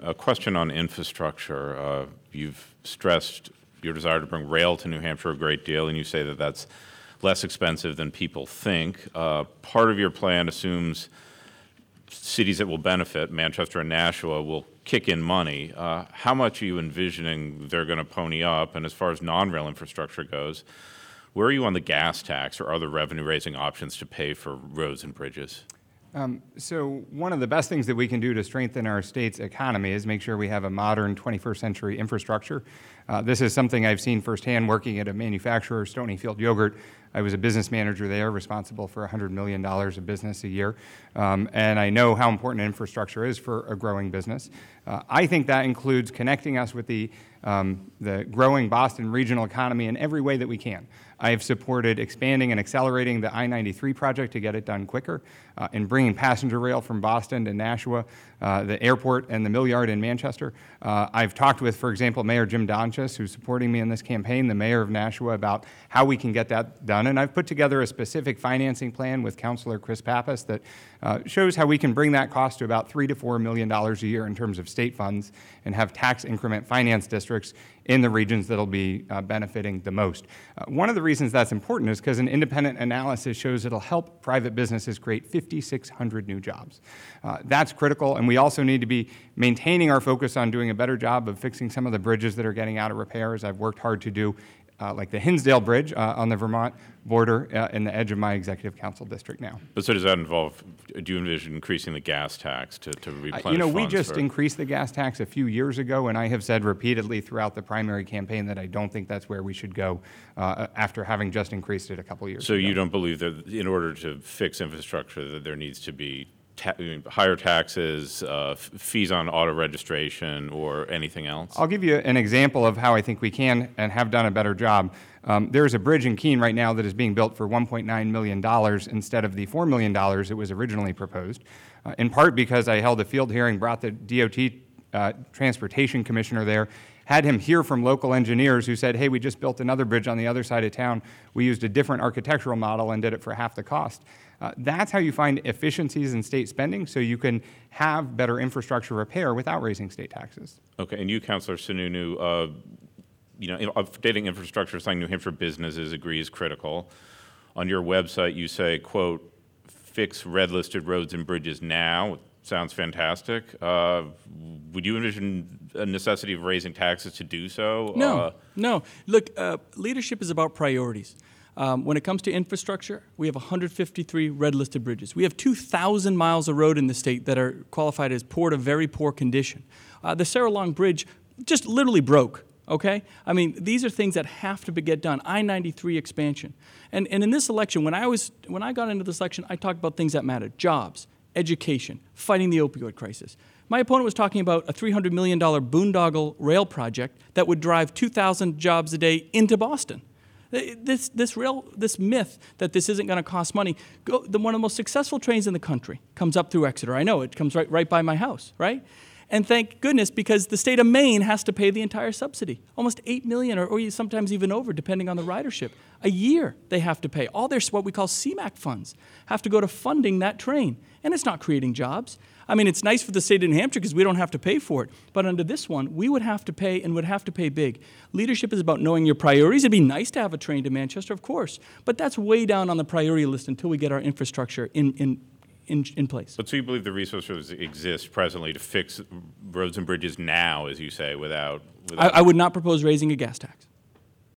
A question on infrastructure. You've stressed your desire to bring rail to New Hampshire a great deal, and you say that that's less expensive than people think. Part of your plan assumes cities that will benefit, Manchester and Nashua, will kick in money. How much are you envisioning they're going to pony up? And as far as non-rail infrastructure goes, where are you on the gas tax or other revenue-raising options to pay for roads and bridges? So one of the best things that we can do to strengthen our state's economy is make sure we have a modern 21st century infrastructure. This is something I've seen firsthand working at a manufacturer, Stonyfield Yogurt. I was a business manager there, responsible for $100 million of business a year. And I know how important infrastructure is for a growing business. I think that includes connecting us with the growing Boston regional economy in every way that we can. I have supported expanding and accelerating the I-93 project to get it done quicker, and bringing passenger rail from Boston to Nashua, the airport, and the mill yard in Manchester. I've talked with, for example, Mayor Jim Donchis, who's supporting me in this campaign, the mayor of Nashua, about how we can get that done. And I've put together a specific financing plan with Councilor Chris Pappas that shows how we can bring that cost to about $3 to $4 million a year in terms of state funds, and have tax increment finance districts in the regions that'll be benefiting the most. One of the reasons that's important is because an independent analysis shows it'll help private businesses create 5,600 new jobs. That's critical, and we also need to be maintaining our focus on doing a better job of fixing some of the bridges that are getting out of repair, as I've worked hard to do, like the Hinsdale Bridge on the Vermont border in the edge of my executive council district now. But so does that involve, do you envision increasing the gas tax to replenish funds? We just increased the gas tax a few years ago, and I have said repeatedly throughout the primary campaign that I don't think that's where we should go after having just increased it a couple years ago. So you don't believe that in order to fix infrastructure that there needs to be higher taxes, fees on auto registration, or anything else? I'll give you an example of how I think we can and have done a better job. There's a bridge in Keene right now that is being built for $1.9 million instead of the $4 million it was originally proposed, in part because I held a field hearing, brought the DOT transportation commissioner there, had him hear from local engineers who said, hey, we just built another bridge on the other side of town. We used a different architectural model and did it for half the cost. That's how you find efficiencies in state spending, so you can have better infrastructure repair without raising state taxes. Okay, and you, Councilor Sununu, updating infrastructure, something New Hampshire businesses agree is critical. On your website, you say, quote, fix red-listed roads and bridges now. Sounds fantastic. Would you envision a necessity of raising taxes to do so? No. Look, leadership is about priorities. When it comes to infrastructure, we have 153 red-listed bridges. We have 2,000 miles of road in the state that are qualified as poor to very poor condition. The Sarah Long Bridge just literally broke, okay? I mean, these are things that have to get done. I-93 expansion. And in this election, when I got into this election, I talked about things that mattered: jobs, education, fighting the opioid crisis. My opponent was talking about a $300 million boondoggle rail project that would drive 2,000 jobs a day into Boston. This myth that this isn't going to cost money. One of the most successful trains in the country comes up through Exeter. I know, it comes right by my house, right? And thank goodness, because the state of Maine has to pay the entire subsidy. Almost $8 million, or sometimes even over, depending on the ridership. A year they have to pay. All their, what we call CMAQ funds, have to go to funding that train. And it's not creating jobs. I mean, it's nice for the state of New Hampshire because we don't have to pay for it. But under this one, we would have to pay, and would have to pay big. Leadership is about knowing your priorities. It'd be nice to have a train to Manchester, of course. But that's way down on the priority list until we get our infrastructure in place. But so you believe the resources exist presently to fix roads and bridges now, as you say, without... I would not propose raising a gas tax.